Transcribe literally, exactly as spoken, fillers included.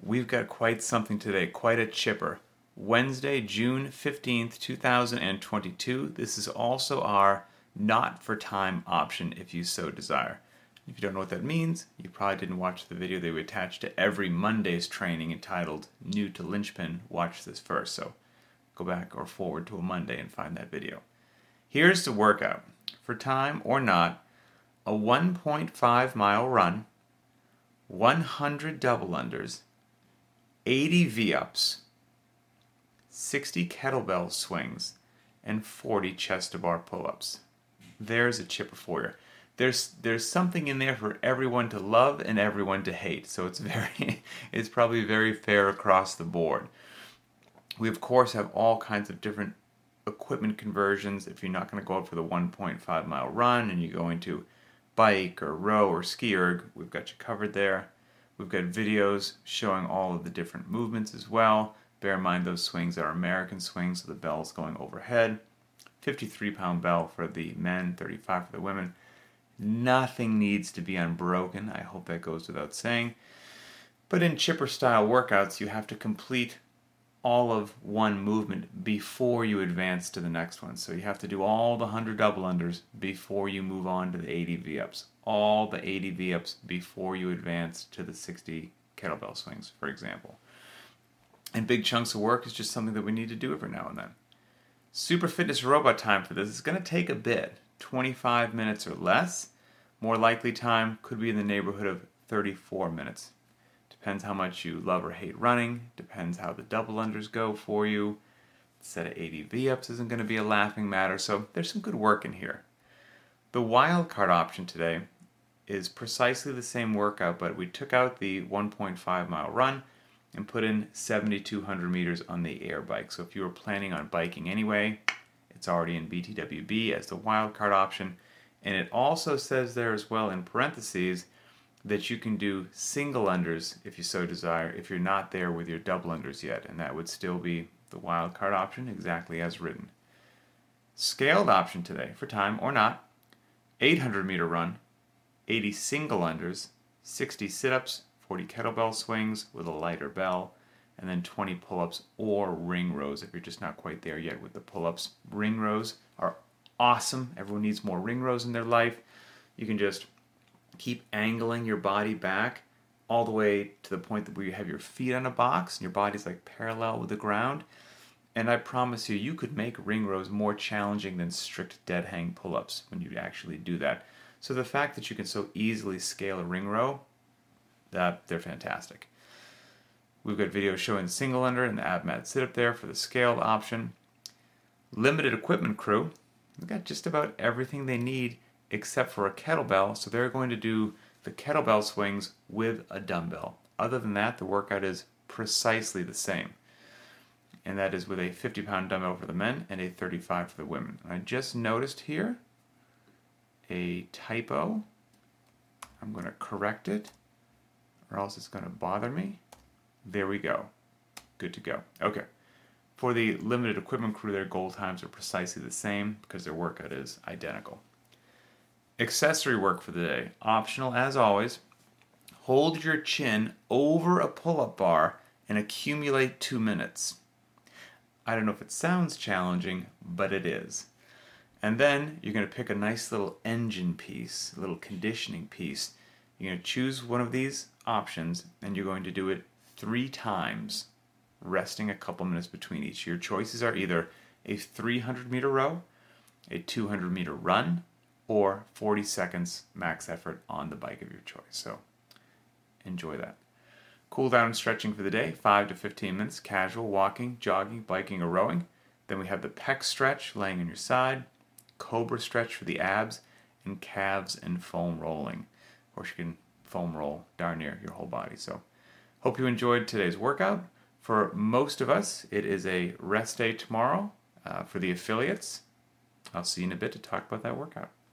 we've got quite something today, quite a chipper. Wednesday, June fifteenth, two thousand twenty-two. This is also our not for time option if you so desire. If you don't know what that means, you probably didn't watch the video that we attached to every Monday's training entitled New to Linchpin, watch this first. So go back or forward to a Monday and find that video. Here's the workout. For time or not, a one point five mile run, one hundred double unders, eighty V-ups, sixty kettlebell swings, and forty chest to bar pull-ups. There's a chipper for you. There's there's something in there for everyone to love and everyone to hate. So it's very it's probably very fair across the board. We of course have all kinds of different equipment conversions. If you're not going to go out for the one point five mile run and you go into bike or row or ski erg, we've got you covered there. We've got videos showing all of the different movements as well. Bear in mind those swings are American swings, so the bell's going overhead. fifty-three pound bell for the men, thirty-five for the women. Nothing needs to be unbroken. I hope that goes without saying. But in chipper style workouts, you have to complete all of one movement before you advance to the next one. So you have to do all the one hundred double unders before you move on to the eighty V-ups. All the eighty V-ups before you advance to the sixty kettlebell swings, for example. And big chunks of work is just something that we need to do every now and then. Super Fitness Robot time for this is going to take a bit, twenty-five minutes or less. More likely time could be in the neighborhood of thirty-four minutes. Depends how much you love or hate running, depends how the double unders go for you. The set of eighty V-ups isn't going to be a laughing matter, so there's some good work in here. The wildcard option today is precisely the same workout, but we took out the one point five mile run and put in seventy-two hundred meters on the air bike. So if you were planning on biking anyway, it's already in B T W B as the wildcard option. And it also says there as well in parentheses that you can do single unders if you so desire, if you're not there with your double unders yet, and that would still be the wildcard option exactly as written. Scaled option today for time or not, eight hundred meter run, eighty single unders, sixty sit-ups, forty kettlebell swings with a lighter bell, and then twenty pull-ups or ring rows if you're just not quite there yet with the pull-ups. Ring rows are awesome. Everyone needs more ring rows in their life. You can just keep angling your body back all the way to the point that where you have your feet on a box and your body's like parallel with the ground. And I promise you, you could make ring rows more challenging than strict dead hang pull-ups when you actually do that. So the fact that you can so easily scale a ring row, that they're fantastic. We've got videos showing the single under and the ab mat sit up there for the scaled option. Limited equipment crew, we've got just about everything they need except for a kettlebell, so they're going to do the kettlebell swings with a dumbbell. Other than that, the workout is precisely the same. And that is with a fifty pound dumbbell for the men and a thirty-five for the women. And I just noticed here a typo. I'm going to correct it, or else it's going to bother me. There we go. Good to go. Okay. For the limited equipment crew, their goal times are precisely the same because their workout is identical. Accessory work for the day. Optional as always. Hold your chin over a pull-up bar and accumulate two minutes. I don't know if it sounds challenging, but it is. And then you're going to pick a nice little engine piece, a little conditioning piece. You're going to choose one of these options and you're going to do it three times, resting a couple minutes between each. Your choices are either a three hundred meter row, a two hundred meter run, or forty seconds max effort on the bike of your choice. So enjoy that. Cool down and stretching for the day, five to fifteen minutes, casual walking, jogging, biking, or rowing. Then we have the pec stretch, laying on your side, cobra stretch for the abs, and calves and foam rolling. Of course, you can foam roll darn near your whole body. So hope you enjoyed today's workout. For most of us, it is a rest day tomorrow uh, for the affiliates. I'll see you in a bit to talk about that workout.